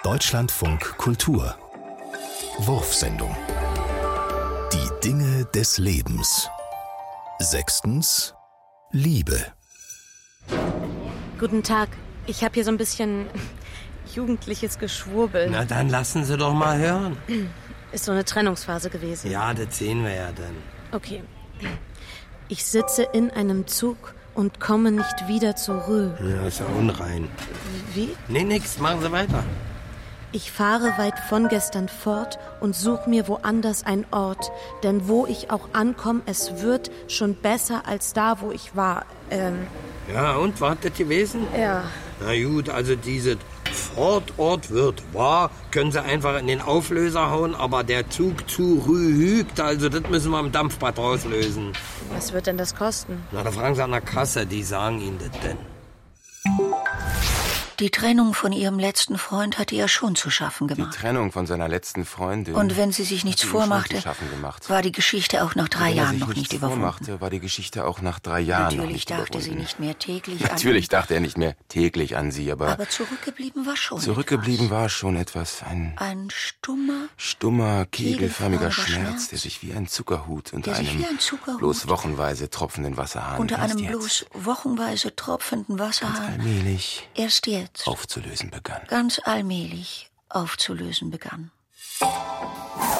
Deutschlandfunk Kultur Wurfsendung. Die Dinge des Lebens. 6. Liebe. Guten Tag. Ich habe hier so ein bisschen jugendliches Geschwurbel. Na, dann lassen Sie doch mal hören. Ist so eine Trennungsphase gewesen. Ja, das sehen wir ja dann. Okay. Ich sitze in einem Zug und komme nicht wieder zurück. Ja, ist ja unrein. Wie? Nee, nix, machen Sie weiter. Ich fahre weit von gestern fort und such mir woanders einen Ort. Denn wo ich auch ankomme, es wird schon besser als da, wo ich war. Ja, und, was hat das gewesen? Ja. Na gut, also diese Fortort wird wahr, können Sie einfach in den Auflöser hauen, aber der Zug zurück, also das müssen wir im Dampfbad rauslösen. Was wird denn das kosten? Na, da fragen Sie an der Kasse, die sagen Ihnen das denn. Die Trennung von ihrem letzten Freund hatte ihr schon zu schaffen Die gemacht. Trennung von seiner letzten Freundin. Und wenn sie sich nichts hat ihm schon vormachte, zu schaffen gemacht. war die Geschichte auch nach 3 Wenn er Jahren sich noch nicht nichts überwunden. vormachte, war die Geschichte auch nach 3 Jahren noch Natürlich nicht dachte sie überwunden. nicht mehr täglich an Natürlich dachte er nicht mehr täglich an sie, aber zurückgeblieben war schon zurückgeblieben war schon etwas. Ein Stummer, kegelförmiger kegelförmiger Schmerz, Schmerz, der sich wie ein Zuckerhut unter der sich einem wie ein Zuckerhut bloß wochenweise tropfenden Wasserhahn unter einem erst bloß jetzt wochenweise tropfenden ganz Wasserhahn allmählich erst jetzt aufzulösen begann. ganz allmählich aufzulösen begann.